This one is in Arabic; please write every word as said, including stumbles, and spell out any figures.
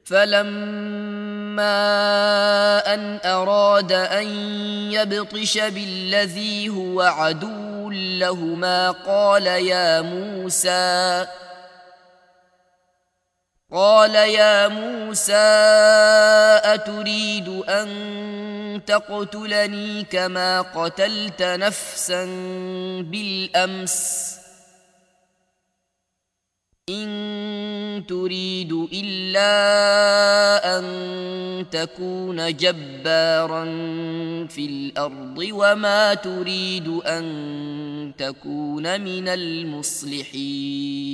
فلما أن أراد أن يبطش بالذي هو عدو لهما قال يا موسى قال يا موسى أتريد أن تقتلني كما قتلت نفسا بالأمس إن تريد إلا أن تكون جبارا في الأرض وما تريد أن تكون من المصلحين